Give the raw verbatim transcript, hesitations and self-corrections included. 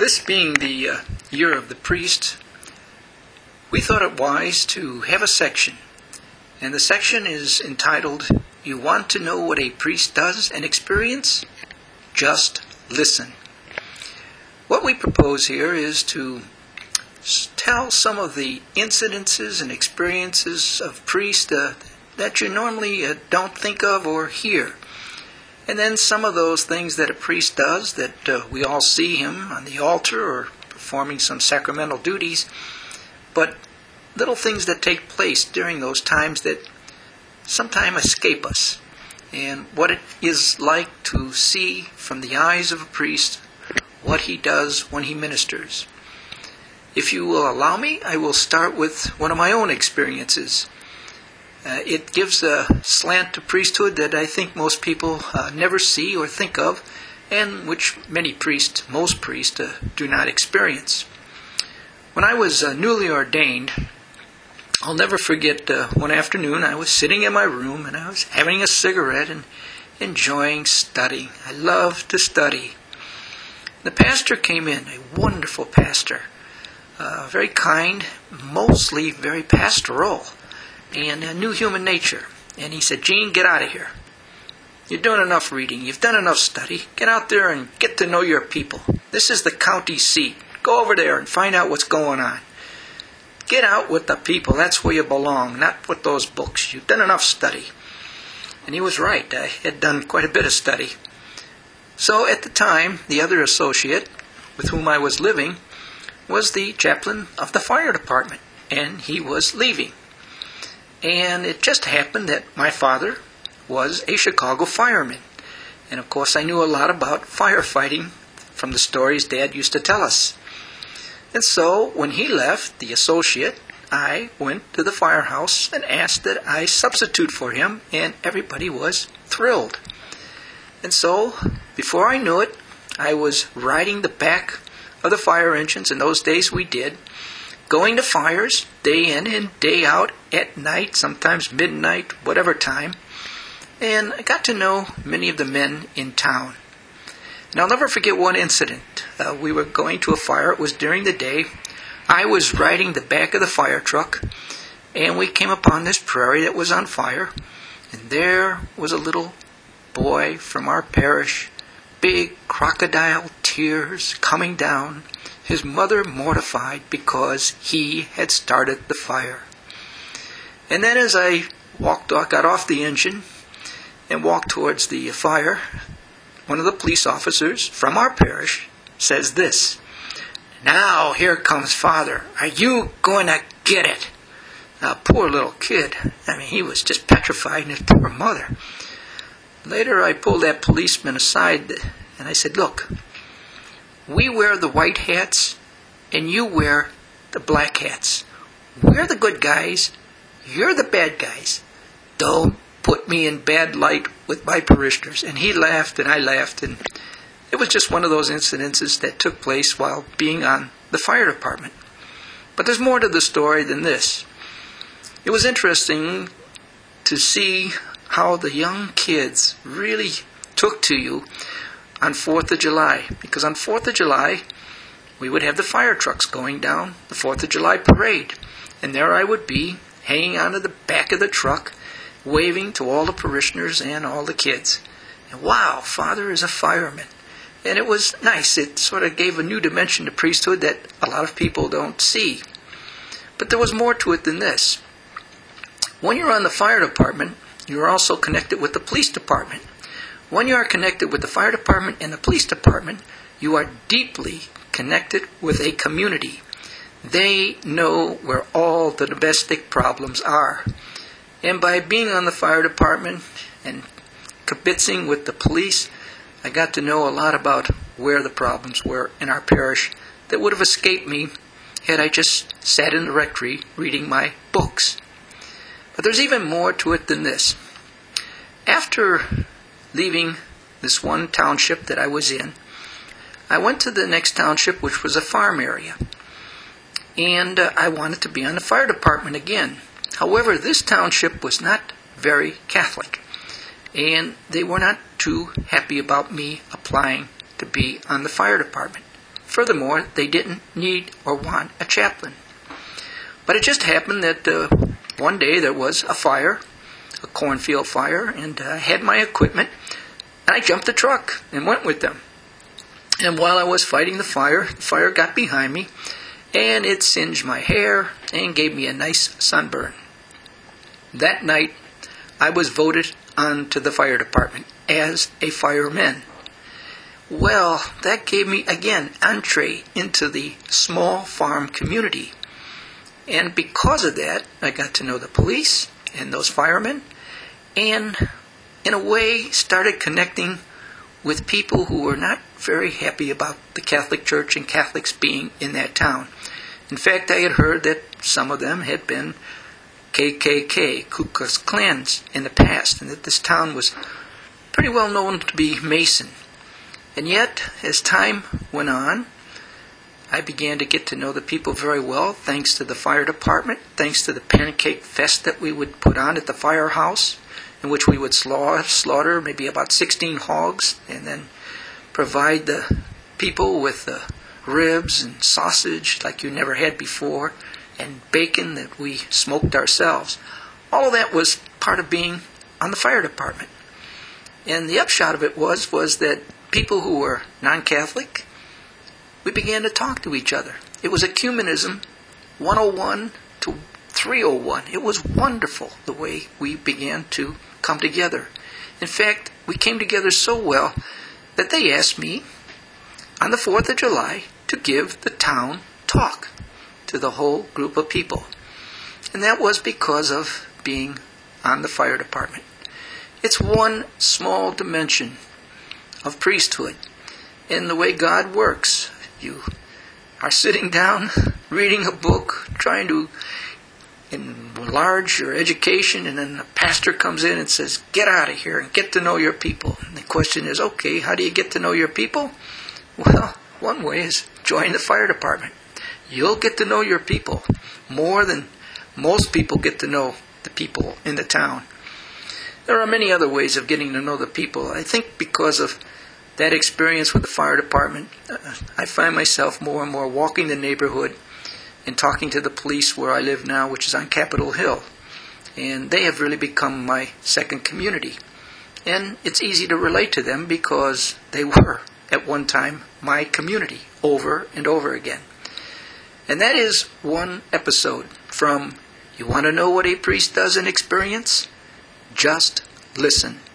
this being the uh, year of the priest, we thought it wise to have a section. And the section is entitled, You Want to Know What a Priest Does and Experience? Just Listen. What we propose here is to tell some of the incidences and experiences of priests uh, that you normally uh, don't think of or hear. And then some of those things that a priest does that uh, we all see him on the altar or performing some sacramental duties, but little things that take place during those times that sometimes escape us, and what it is like to see from the eyes of a priest what he does when he ministers. If you will allow me, I will start with one of my own experiences. Uh, it gives a slant to priesthood that I think most people uh, never see or think of, and which many priests, most priests, uh, do not experience. When I was uh, newly ordained, I'll never forget uh, one afternoon I was sitting in my room and I was having a cigarette and enjoying studying. I love to study. The pastor came in, a wonderful pastor, uh, very kind, mostly very pastoral, and uh, knew human nature. And he said, Gene, get out of here. You're doing enough reading. You've done enough study. Get out there and get to know your people. This is the county seat. Go over there and find out what's going on. Get out with the people. That's where you belong, not with those books. You've done enough study. And he was right. I had done quite a bit of study. So at the time, the other associate with whom I was living was the chaplain of the fire department, and he was leaving. And it just happened that my father was a Chicago fireman. And of course I knew a lot about firefighting from the stories Dad used to tell us. And so when he left, the associate, I went to the firehouse and asked that I substitute for him, and everybody was thrilled. And so, before I knew it, I was riding the back of the fire engines. In those days we did, going to fires day in and day out, at night, sometimes midnight, whatever time. And I got to know many of the men in town. And I'll never forget one incident. Uh, we were going to a fire. It was during the day. I was riding the back of the fire truck, and we came upon this prairie that was on fire. And there was a little boy from our parish, big crocodile tears coming down, his mother mortified because he had started the fire. And then as I walked off, got off the engine and walked towards the fire, one of the police officers from our parish says this, Now here comes Father. Are you going to get it? Now, poor little kid. I mean, he was just petrified, and his poor mother. Later I pulled that policeman aside and I said, Look, we wear the white hats and you wear the black hats. We're the good guys. You're the bad guys. Don't put me in bad light with my parishioners. And he laughed and I laughed, and it was just one of those incidences that took place while being on the fire department. But there's more to the story than this. It was interesting to see how the young kids really took to you on fourth of July. Because on fourth of July, we would have the fire trucks going down the fourth of July parade. And there I would be, hanging onto the back of the truck, waving to all the parishioners and all the kids. And wow, Father is a fireman. And it was nice. It sort of gave a new dimension to priesthood that a lot of people don't see. But there was more to it than this. When you're on the fire department, you're also connected with the police department. When you are connected with the fire department and the police department, you are deeply connected with a community. They know where all the domestic problems are. And by being on the fire department and kibitzing with the police, I got to know a lot about where the problems were in our parish that would have escaped me had I just sat in the rectory reading my books. But there's even more to it than this. After leaving this one township that I was in, I went to the next township, which was a farm area. And uh, I wanted to be on the fire department again. However, this township was not very Catholic. And they were not too happy about me applying to be on the fire department. Furthermore, they didn't need or want a chaplain. But it just happened that uh, one day there was a fire, a cornfield fire, and I uh, had my equipment, and I jumped the truck and went with them. And while I was fighting the fire, the fire got behind me, and it singed my hair and gave me a nice sunburn. That night, I was voted onto the fire department as a fireman. Well, that gave me, again, entree into the small farm community. And because of that, I got to know the police and those firemen, and in a way started connecting with people who were not very happy about the Catholic Church and Catholics being in that town. In fact, I had heard that some of them had been K K K, Ku Klux Klans, in the past, and that this town was pretty well known to be Mason. And yet, as time went on, I began to get to know the people very well, thanks to the fire department, thanks to the pancake fest that we would put on at the firehouse, in which we would slaughter, slaughter maybe about sixteen hogs, and then provide the people with the ribs and sausage like you never had before, and bacon that we smoked ourselves. All of that was part of being on the fire department. And the upshot of it was, was that people who were non-Catholic, we began to talk to each other. It was ecumenism one oh one to three oh one. It was wonderful the way we began to come together. In fact, we came together so well that they asked me on the fourth of July to give the town talk to the whole group of people. And that was because of being on the fire department. It's one small dimension of priesthood in the way God works. You are sitting down, reading a book, trying to enlarge your education, and then the pastor comes in and says, get out of here and get to know your people. And the question is, okay, how do you get to know your people? Well, one way is join the fire department. You'll get to know your people more than most people get to know the people in the town. There are many other ways of getting to know the people. I think because of that experience with the fire department, uh, I find myself more and more walking the neighborhood and talking to the police where I live now, which is on Capitol Hill. And they have really become my second community. And it's easy to relate to them because they were, at one time, my community, over and over again. And that is one episode from You Want to Know What a Priest Does in Experience? Just listen.